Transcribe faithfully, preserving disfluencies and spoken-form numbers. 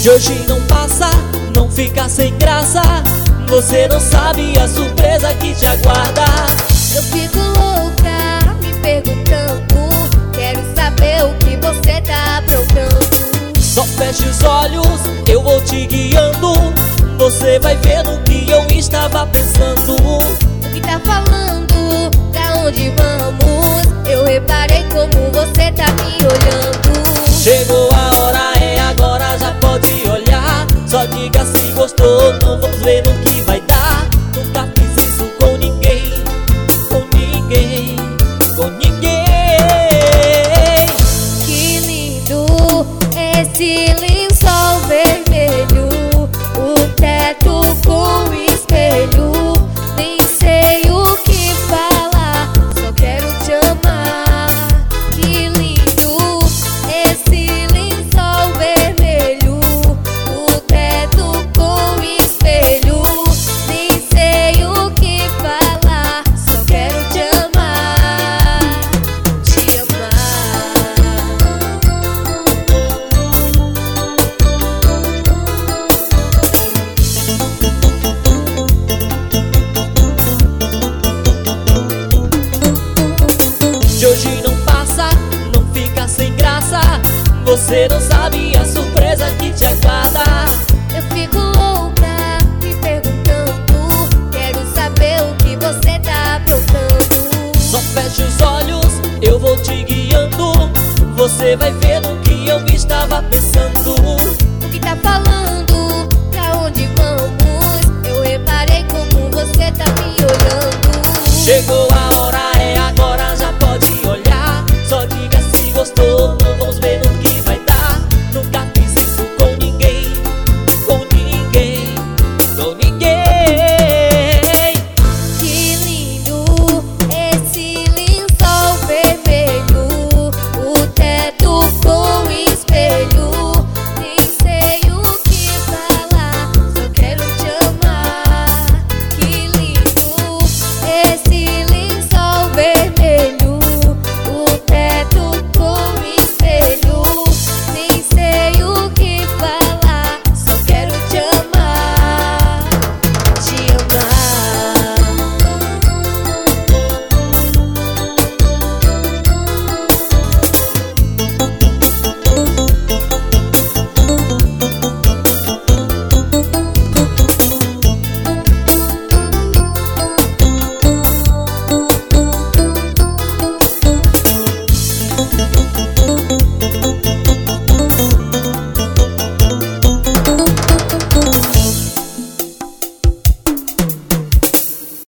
De hoje não passa, não fica sem graça. Você não sabe a surpresa que te aguarda. Eu fico louca, me perguntando, quero saber o que você tá aprontando. Só feche os olhos, eu vou te guiando. Você vai ver o que eu estava pensando. O que tá falando, pra onde vamos? Eu reparei como você tá me olhando. Chegou a hora, é agora, já pode olhar. Só diga se gostou, não vamos ver no que vai dar. Nunca fiz isso com ninguém, com ninguém, com ninguém. Que lindo esse lençol vermelho, o teto com espelho. Nem sei o que falar, só quero te amar. Que lindo esse lençol vermelho, o teto com espelho. Nem sei o que falar, só quero te amar, te amar. De hoje não passa, não fica sem graça. Você não sabe a surpresa que te aguarda. Eu fico louca, me perguntando, quero saber o que você tá aprontando. Só feche os olhos, eu vou te guiando. Você vai ver o que eu estava pensando. O que tá falando, pra onde vamos? Eu reparei como você tá me olhando. Chegou